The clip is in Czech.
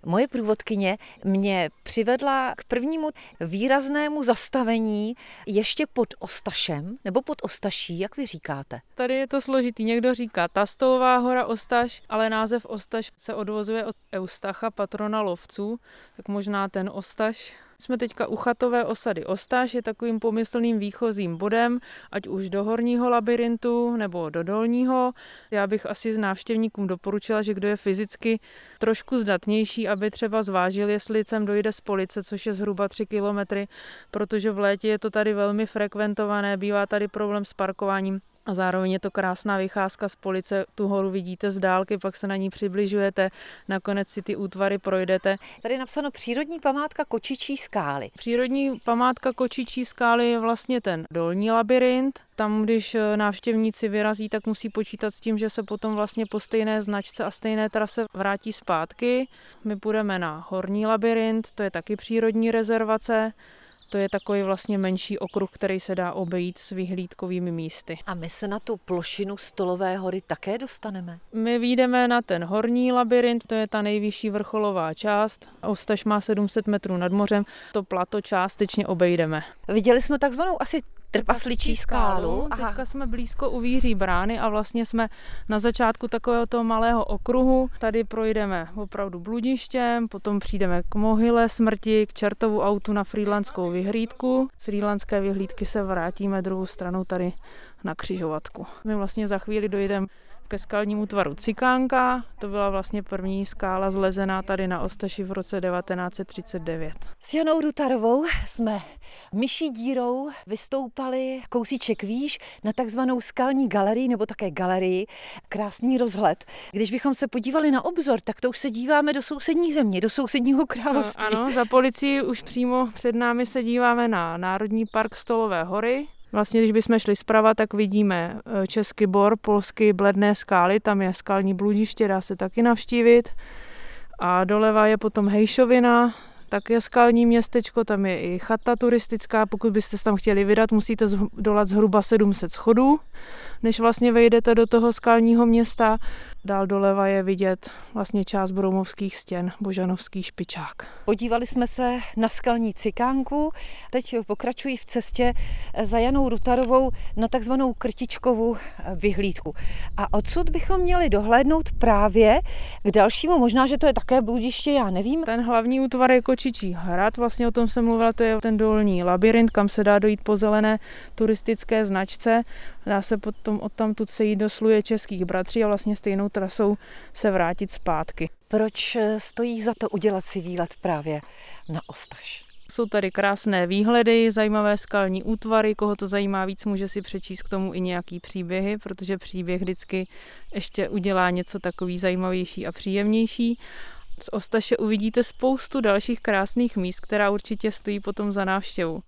Moje průvodkyně mě přivedla k prvnímu výraznému zastavení ještě pod Ostašem, nebo pod Ostaší, jak vy říkáte? Tady je to složitý. Někdo říká Tastolová hora Ostaš, ale název Ostaš se odvozuje od Eustacha, patrona lovců, tak možná ten Ostaš. Jsme teďka u chatové osady Ostaš, je takovým pomyslným výchozím bodem, ať už do horního labyrintu nebo do dolního. Já bych asi návštěvníkům doporučila, že kdo je fyzicky trošku zdatnější, aby třeba zvážil, jestli sem dojde z Police, což je zhruba 3 kilometry, protože v létě je to tady velmi frekventované, bývá tady problém s parkováním. A zároveň je to krásná vycházka z Police, tu horu vidíte z dálky, pak se na ní přibližujete, nakonec si ty útvary projdete. Tady je napsáno přírodní památka Kočičí skály. Přírodní památka Kočičí skály je vlastně ten dolní labyrint. Tam, když návštěvníci vyrazí, tak musí počítat s tím, že se potom vlastně po stejné značce a stejné trase vrátí zpátky. My půjdeme na horní labyrint, to je taky přírodní rezervace. To je takový vlastně menší okruh, který se dá obejít s vyhlídkovými místy. A my se na tu plošinu Stolové hory také dostaneme? My vyjdeme na ten horní labyrint, to je ta nejvyšší vrcholová část. Ostaš má 700 metrů nad mořem, to plato částečně obejdeme. Viděli jsme takzvanou asi trpasličí skálu. Teďka jsme blízko u Víří brány a vlastně jsme na začátku takového toho malého okruhu. Tady projdeme opravdu bludištěm, potom přijdeme k mohyle smrti, k Čertovu autu na Frýdlanskou vyhlídku. Frýdlandské vyhlídky se vrátíme druhou stranou tady na křižovatku. My vlastně za chvíli dojdeme ke skalnímu tvaru Cikánka. To byla vlastně první skála zlezená tady na Ostaši v roce 1939. S Janou Rutarovou jsme myší dírou vystoupali kousíček výš na takzvanou skalní galerii, nebo také galerii. Krásný rozhled. Když bychom se podívali na obzor, tak to už se díváme do sousední země, do sousedního království. Ano, za Policií už přímo před námi se díváme na Národní park Stolové hory. Vlastně, když bychom šli zprava, tak vidíme Český Bor, polský Bledné skály, tam je skalní bludiště, dá se taky navštívit. A doleva je potom Hejšovina, tak je skalní městečko, tam je i chata turistická, pokud byste se tam chtěli vydat, musíte dolat zhruba 700 schodů, než vlastně vejdete do toho skalního města. Dál doleva je vidět vlastně část Broumovských stěn, Božanovský špičák. Podívali jsme se na skalní Cikánku, teď pokračuji v cestě za Janou Rutarovou na takzvanou Krtičkovu vyhlídku. A odsud bychom měli dohlédnout právě k dalšímu, možná, že to je také bludiště, já nevím. Ten hlavní útvar je Kočičí hrad, vlastně o tom jsem mluvila, to je ten dolní labyrint, kam se dá dojít po zelené turistické značce. Dá se potom odtamtud se jít do Sluje Českých bratří a vlastně stejnou trasou se vrátit zpátky. Proč stojí za to udělat si výlet právě na Ostaš? Jsou tady krásné výhledy, zajímavé skalní útvary, koho to zajímá víc, může si přečíst k tomu i nějaký příběhy, protože příběh vždycky ještě udělá něco takový zajímavější a příjemnější. Z Ostaše uvidíte spoustu dalších krásných míst, která určitě stojí potom za návštěvu.